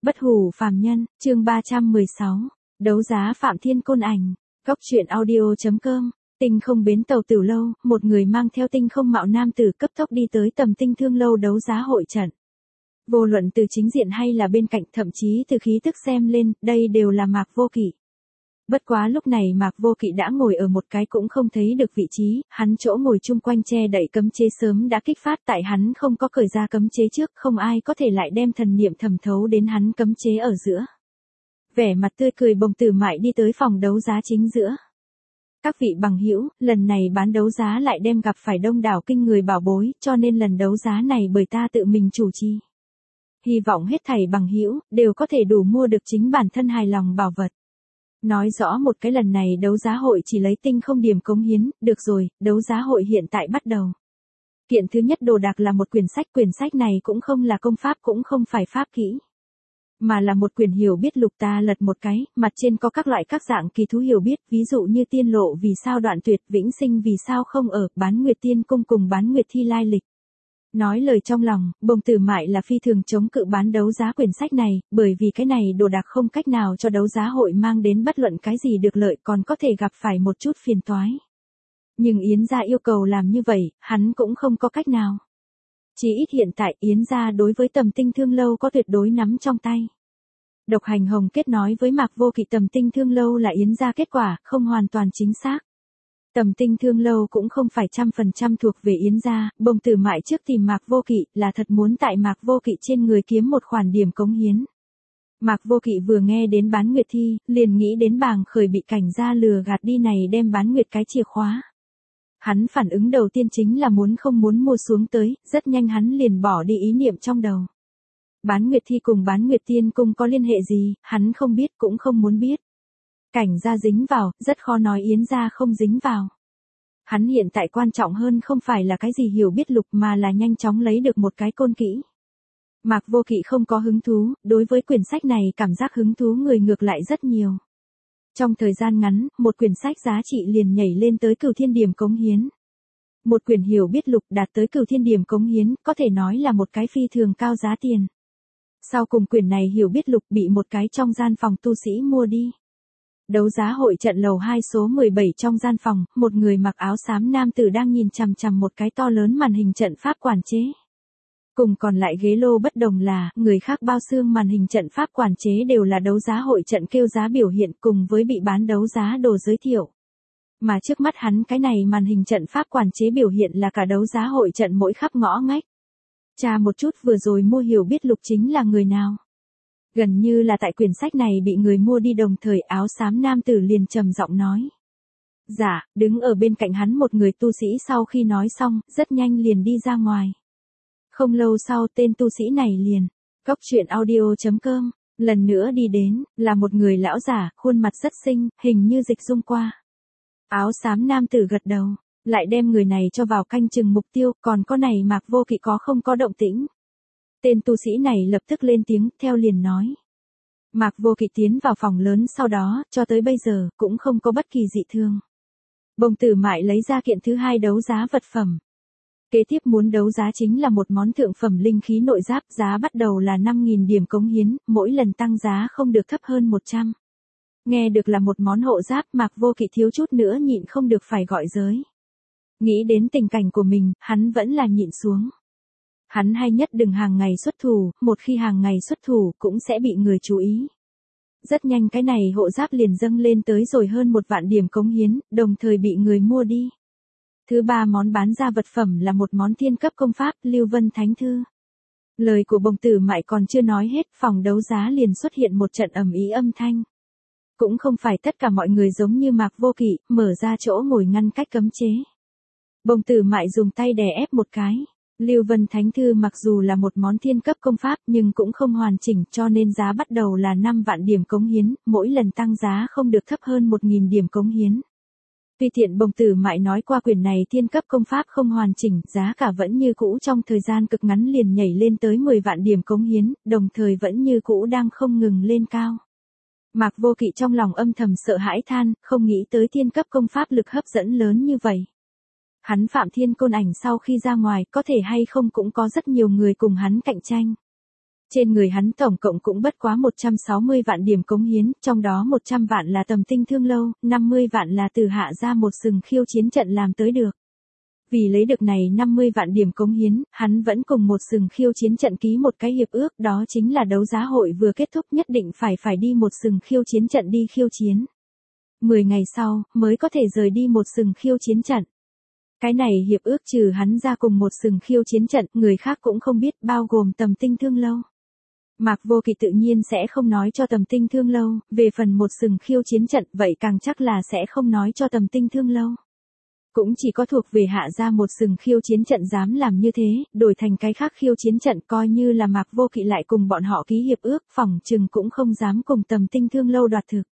Bất hủ phàm nhân, chương 316. Đấu giá Phạm Thiên Côn Ảnh. Góc truyện audio.com. Tinh không bến tàu Tiểu Lâu, một người mang theo tinh không mạo nam tử cấp tốc đi tới Tầm Tinh Thương Lâu đấu giá hội trận. Vô luận từ chính diện hay là bên cạnh, thậm chí từ khí tức xem lên, đây đều là Mạc Vô Kỵ. Bất quá lúc này Mạc Vô Kỵ đã ngồi ở một cái cũng không thấy được vị trí, hắn chỗ ngồi chung quanh che đậy cấm chế sớm đã kích phát, tại hắn không có cởi ra cấm chế trước, không ai có thể lại đem thần niệm thẩm thấu đến hắn cấm chế ở giữa. Vẻ mặt tươi cười Bồng Tử Mại đi tới phòng đấu giá chính giữa. Các vị bằng hữu, lần này bán đấu giá lại đem gặp phải đông đảo kinh người bảo bối, cho nên lần đấu giá này bởi ta tự mình chủ trì. Hy vọng hết thảy bằng hữu đều có thể đủ mua được chính bản thân hài lòng bảo vật. Nói rõ một cái, lần này đấu giá hội chỉ lấy tinh không điểm cống hiến, được rồi, đấu giá hội hiện tại bắt đầu. Kiện thứ nhất đồ đạc là một quyển sách này cũng không là công pháp, cũng không phải pháp kỹ, mà là một quyển hiểu biết lục. Ta lật một cái, mặt trên có các loại các dạng kỳ thú hiểu biết, ví dụ như tiên lộ vì sao đoạn tuyệt, vĩnh sinh vì sao không ở, bán nguyệt tiên cung cùng bán nguyệt thi lai lịch. Nói lời trong lòng, Bồng Tử Mại là phi thường chống cự bán đấu giá quyển sách này, bởi vì cái này đồ đạc không cách nào cho đấu giá hội mang đến bất luận cái gì được lợi, còn có thể gặp phải một chút phiền toái. Nhưng Yến gia yêu cầu làm như vậy, hắn cũng không có cách nào. Chỉ ít hiện tại Yến gia đối với Tầm Tinh Thương Lâu có tuyệt đối nắm trong tay. Độc Hành Hồng kết nói với Mạc Vô Kỵ Tầm Tinh Thương Lâu là Yến gia kết quả, không hoàn toàn chính xác. Tầm Tinh Thương Lâu cũng không phải 100% thuộc về Yến gia. Bồng Tử Mại trước tìm Mạc Vô Kỵ là thật muốn tại Mạc Vô Kỵ trên người kiếm một khoản điểm cống hiến. Mạc Vô Kỵ vừa nghe đến bán nguyệt thi, liền nghĩ đến Bàng Khởi bị cảnh gia lừa gạt đi này đem bán nguyệt cái chìa khóa. Hắn phản ứng đầu tiên chính là không muốn mua xuống tới, rất nhanh hắn liền bỏ đi ý niệm trong đầu. Bán nguyệt thi cùng bán nguyệt tiên cung có liên hệ gì, hắn không biết cũng không muốn biết. Cảnh gia dính vào, rất khó nói Yến gia không dính vào. Hắn hiện tại quan trọng hơn không phải là cái gì hiểu biết lục, mà là nhanh chóng lấy được một cái côn kỹ. Mạc Vô Kỵ không có hứng thú, đối với quyển sách này cảm giác hứng thú người ngược lại rất nhiều. Trong thời gian ngắn, một quyển sách giá trị liền nhảy lên tới Cửu Thiên điểm cống hiến. Một quyển hiểu biết lục đạt tới Cửu Thiên điểm cống hiến, có thể nói là một cái phi thường cao giá tiền. Sau cùng quyển này hiểu biết lục bị một cái trong gian phòng tu sĩ mua đi. Đấu giá hội trận lầu 2 số 17 trong gian phòng, một người mặc áo xám nam tử đang nhìn chằm chằm một cái to lớn màn hình trận pháp quản chế. Cùng còn lại ghế lô bất đồng là, người khác bao xương màn hình trận pháp quản chế đều là đấu giá hội trận kêu giá biểu hiện cùng với bị bán đấu giá đồ giới thiệu. Mà trước mắt hắn cái này màn hình trận pháp quản chế biểu hiện là cả đấu giá hội trận mỗi khắp ngõ ngách. Tra một chút vừa rồi mua hiểu biết lục chính là người nào. Gần như là tại quyển sách này bị người mua đi đồng thời áo xám nam tử liền trầm giọng nói. Dạ, đứng ở bên cạnh hắn một người tu sĩ sau khi nói xong, rất nhanh liền đi ra ngoài. Không lâu sau tên tu sĩ này liền, góc truyện audio.com, lần nữa đi đến, là một người lão giả, khuôn mặt rất xinh, hình như dịch dung qua. Áo xám nam tử gật đầu, lại đem người này cho vào canh chừng mục tiêu, còn có này Mạc Vô Kỵ có không có động tĩnh. Tên tu sĩ này lập tức lên tiếng, theo liền nói. Mạc Vô Kỵ tiến vào phòng lớn sau đó, cho tới bây giờ, cũng không có bất kỳ dị thương. Bồng Tử Mại lấy ra kiện thứ hai đấu giá vật phẩm. Kế tiếp muốn đấu giá chính là một món thượng phẩm linh khí nội giáp, giá bắt đầu là 5.000 điểm cống hiến, mỗi lần tăng giá không được thấp hơn 100. Nghe được là một món hộ giáp, Mạc Vô Kỵ thiếu chút nữa nhịn không được phải gọi giới. Nghĩ đến tình cảnh của mình, hắn vẫn là nhịn xuống. Hắn hay nhất đừng hàng ngày xuất thủ, một khi hàng ngày xuất thủ cũng sẽ bị người chú ý. Rất nhanh cái này hộ giáp liền dâng lên tới rồi hơn 1 vạn điểm cống hiến, đồng thời bị người mua đi. Thứ ba món bán ra vật phẩm là một món thiên cấp công pháp, Lưu Vân Thánh Thư. Lời của Bồng Tử Mại còn chưa nói hết, phòng đấu giá liền xuất hiện một trận ầm ĩ âm thanh. Cũng không phải tất cả mọi người giống như Mạc Vô Kỵ, mở ra chỗ ngồi ngăn cách cấm chế. Bồng Tử Mại dùng tay đè ép một cái. Lưu Vân Thánh Thư mặc dù là một món thiên cấp công pháp nhưng cũng không hoàn chỉnh, cho nên giá bắt đầu là 5 vạn điểm cống hiến, mỗi lần tăng giá không được thấp hơn 1.000 điểm cống hiến. Tuy tiện Bồng Tử Mại nói qua quyển này thiên cấp công pháp không hoàn chỉnh, giá cả vẫn như cũ trong thời gian cực ngắn liền nhảy lên tới 10 vạn điểm cống hiến, đồng thời vẫn như cũ đang không ngừng lên cao. Mạc Vô Kỵ trong lòng âm thầm sợ hãi than, không nghĩ tới thiên cấp công pháp lực hấp dẫn lớn như vậy. Hắn Phạm Thiên Côn Ảnh sau khi ra ngoài có thể hay không cũng có rất nhiều người cùng hắn cạnh tranh. Trên người hắn tổng cộng cũng bất quá 160 vạn điểm cống hiến, trong đó 100 vạn là tầm tinh thương lâu, 50 vạn là từ hạ ra một sừng khiêu chiến trận làm tới được. Vì lấy được này 50 vạn điểm cống hiến, hắn vẫn cùng một sừng khiêu chiến trận ký một cái hiệp ước, đó chính là đấu giá hội vừa kết thúc nhất định phải đi một sừng khiêu chiến trận đi khiêu chiến. 10 ngày sau, mới có thể rời đi một sừng khiêu chiến trận. Cái này hiệp ước trừ hắn ra cùng một sừng khiêu chiến trận, người khác cũng không biết, bao gồm tầm tinh thương lâu. Mạc Vô Kỵ tự nhiên sẽ không nói cho tầm tinh thương lâu, về phần một sừng khiêu chiến trận, vậy càng chắc là sẽ không nói cho tầm tinh thương lâu. Cũng chỉ có thuộc về hạ ra một sừng khiêu chiến trận dám làm như thế, đổi thành cái khác khiêu chiến trận coi như là Mạc Vô Kỵ lại cùng bọn họ ký hiệp ước, phỏng chừng cũng không dám cùng tầm tinh thương lâu đoạt thực.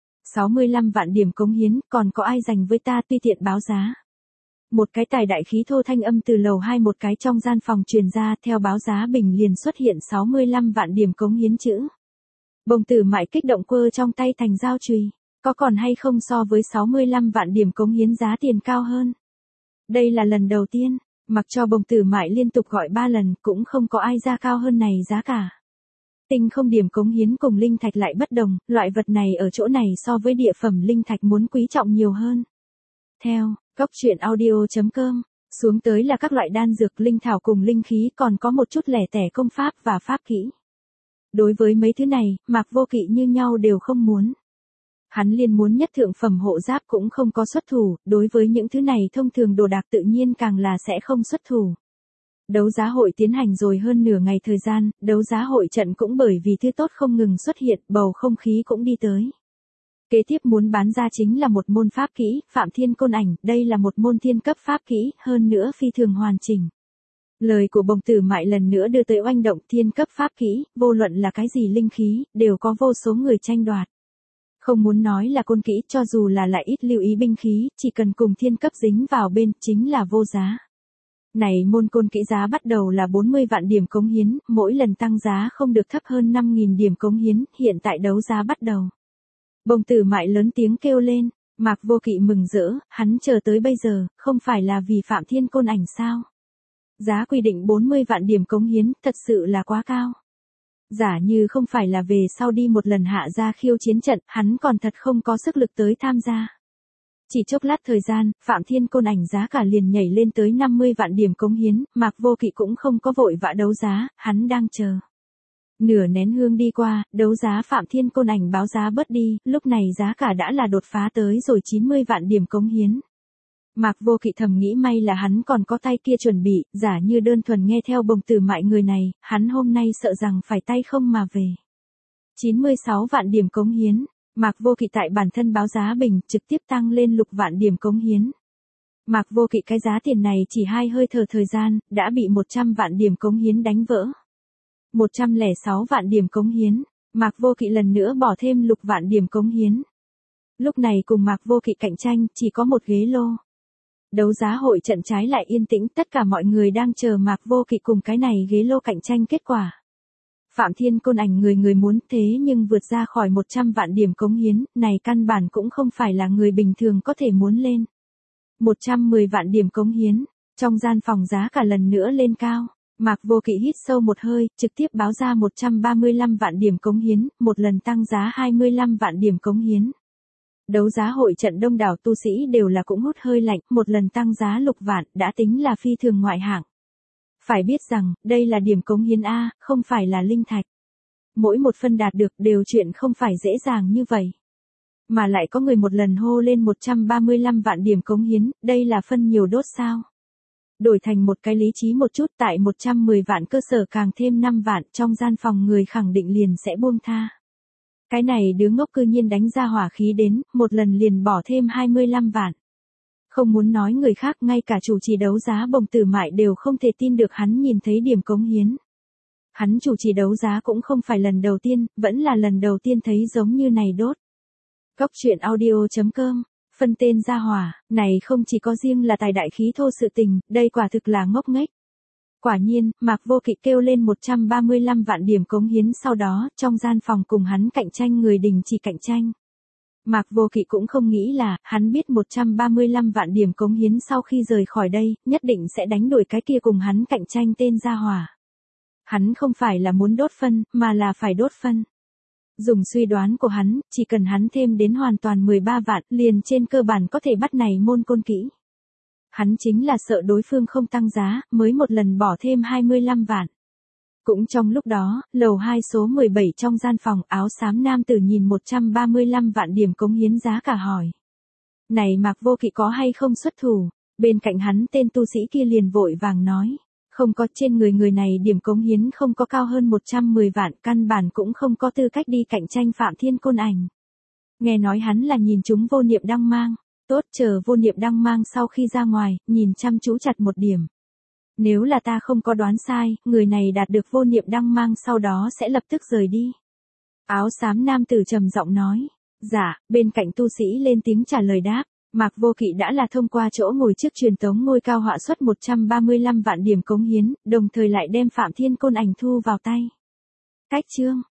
65 vạn điểm cống hiến, còn có ai dành với ta, tùy tiện báo giá. Một cái tài đại khí thô thanh âm từ lầu 2 một cái trong gian phòng truyền ra, theo báo giá bình liền xuất hiện 65 vạn điểm cống hiến chữ. Bồng Tử Mại kích động quơ trong tay thành dao chùy, có còn hay không so với 65 vạn điểm cống hiến giá tiền cao hơn. Đây là lần đầu tiên, mặc cho Bồng Tử Mại liên tục gọi 3 lần cũng không có ai ra cao hơn này giá cả. Tinh không điểm cống hiến cùng linh thạch lại bất đồng, loại vật này ở chỗ này so với địa phẩm linh thạch muốn quý trọng nhiều hơn. Theo Góc Truyện Audio.com, xuống tới là các loại đan dược linh thảo cùng linh khí, còn có một chút lẻ tẻ công pháp và pháp kỹ. Đối với mấy thứ này, Mạc Vô Kỵ như nhau đều không muốn. Hắn liền muốn nhất thượng phẩm hộ giáp cũng không có xuất thủ, đối với những thứ này thông thường đồ đạc tự nhiên càng là sẽ không xuất thủ. Đấu giá hội tiến hành rồi hơn nửa ngày thời gian, đấu giá hội trận cũng bởi vì thứ tốt không ngừng xuất hiện, bầu không khí cũng đi tới. Kế tiếp muốn bán ra chính là một môn pháp kỹ, Phạm Thiên Côn Ảnh, đây là một môn thiên cấp pháp kỹ, hơn nữa phi thường hoàn chỉnh. Lời của Bồng Tử Mại lần nữa đưa tới oanh động, thiên cấp pháp kỹ, vô luận là cái gì linh khí, đều có vô số người tranh đoạt. Không muốn nói là côn kỹ, cho dù là lại ít lưu ý binh khí, chỉ cần cùng thiên cấp dính vào bên, chính là vô giá. Này môn côn kỹ giá bắt đầu là 40 vạn điểm cống hiến, mỗi lần tăng giá không được thấp hơn 5.000 điểm cống hiến, hiện tại đấu giá bắt đầu. Bồng Tử Mại lớn tiếng kêu lên, Mạc Vô Kỵ mừng rỡ, hắn chờ tới bây giờ, không phải là vì Phạm Thiên Côn Ảnh sao? Giá quy định 40 vạn điểm cống hiến, thật sự là quá cao. Giả như không phải là về sau đi một lần hạ ra khiêu chiến trận, hắn còn thật không có sức lực tới tham gia. Chỉ chốc lát thời gian, Phạm Thiên Côn Ảnh giá cả liền nhảy lên tới 50 vạn điểm cống hiến, Mạc Vô Kỵ cũng không có vội vã đấu giá, hắn đang chờ. Nửa nén hương đi qua, đấu giá Phạm Thiên Côn Ảnh báo giá bớt đi, lúc này giá cả đã là đột phá tới rồi 90 vạn điểm cống hiến. Mạc Vô Kỵ thầm nghĩ may là hắn còn có tay kia chuẩn bị, giả như đơn thuần nghe theo Bồng Tử Mại người này, hắn hôm nay sợ rằng phải tay không mà về. 96 vạn điểm cống hiến, Mạc Vô Kỵ tại bản thân báo giá bình, trực tiếp tăng lên lục vạn điểm cống hiến. Mạc Vô Kỵ cái giá tiền này chỉ 2 hơi thở thời gian, đã bị 100 vạn điểm cống hiến đánh vỡ. 106 vạn điểm cống hiến, Mạc Vô Kỵ lần nữa bỏ thêm lục vạn điểm cống hiến. Lúc này cùng Mạc Vô Kỵ cạnh tranh, chỉ có một ghế lô. Đấu giá hội trận trái lại yên tĩnh, tất cả mọi người đang chờ Mạc Vô Kỵ cùng cái này ghế lô cạnh tranh kết quả. Phạm Thiên Côn Ảnh người muốn, thế nhưng vượt ra khỏi 100 vạn điểm cống hiến, này căn bản cũng không phải là người bình thường có thể muốn lên. 110 vạn điểm cống hiến, trong gian phòng giá cả lần nữa lên cao. Mạc Vô Kỵ hít sâu một hơi, trực tiếp báo ra 135 vạn điểm cống hiến, một lần tăng giá 25 vạn điểm cống hiến. Đấu giá hội trận đông đảo tu sĩ đều là cũng hút hơi lạnh, một lần tăng giá lục vạn, đã tính là phi thường ngoại hạng. Phải biết rằng, đây là điểm cống hiến A, không phải là linh thạch. Mỗi một phân đạt được đều chuyện không phải dễ dàng như vậy. Mà lại có người một lần hô lên 135 vạn điểm cống hiến, đây là phân nhiều đốt sao. Đổi thành một cái lý trí một chút, tại 110 vạn cơ sở càng thêm 5 vạn, trong gian phòng người khẳng định liền sẽ buông tha. Cái này đứa ngốc cư nhiên đánh ra hỏa khí đến, một lần liền bỏ thêm 25 vạn. Không muốn nói người khác, ngay cả chủ trì đấu giá Bồng Tử Mại đều không thể tin được hắn nhìn thấy điểm cống hiến. Hắn chủ trì đấu giá cũng không phải lần đầu tiên, vẫn là lần đầu tiên thấy giống như này đốt. Góc Truyện Audio.com, phân tên ra hỏa, này không chỉ có riêng là tài đại khí thô sự tình, đây quả thực là ngốc nghếch. Quả nhiên, Mạc Vô Kỵ kêu lên 135 vạn điểm cống hiến, sau đó, trong gian phòng cùng hắn cạnh tranh người đình chỉ cạnh tranh. Mạc Vô Kỵ cũng không nghĩ là, hắn biết 135 vạn điểm cống hiến sau khi rời khỏi đây, nhất định sẽ đánh đuổi cái kia cùng hắn cạnh tranh tên gia hỏa. Hắn không phải là muốn đốt phân, mà là phải đốt phân. Dùng suy đoán của hắn, chỉ cần hắn thêm đến hoàn toàn 13 vạn, liền trên cơ bản có thể bắt này môn côn kỹ. Hắn chính là sợ đối phương không tăng giá, mới một lần bỏ thêm 25 vạn. Cũng trong lúc đó, lầu 2 số 17 trong gian phòng, áo xám nam tử nhìn 135 vạn điểm cống hiến giá cả hỏi. Này Mạc Vô Kỵ có hay không xuất thủ? Bên cạnh hắn tên tu sĩ kia liền vội vàng nói. Không có, trên người này điểm cống hiến không có cao hơn 110 vạn, căn bản cũng không có tư cách đi cạnh tranh Phạm Thiên Côn Ảnh. Nghe nói hắn là nhìn chúng vô niệm đăng mang. Tốt, chờ vô niệm đăng mang sau khi ra ngoài, nhìn chăm chú chặt một điểm. Nếu là ta không có đoán sai, người này đạt được vô niệm đăng mang sau đó sẽ lập tức rời đi. Áo xám nam tử trầm giọng nói. Dạ, bên cạnh tu sĩ lên tiếng trả lời đáp. Mạc Vô Kỵ đã là thông qua chỗ ngồi trước truyền tống ngôi cao họa suất 135 vạn điểm cống hiến, đồng thời lại đem Phạm Thiên Côn Ảnh thu vào tay. Cách chương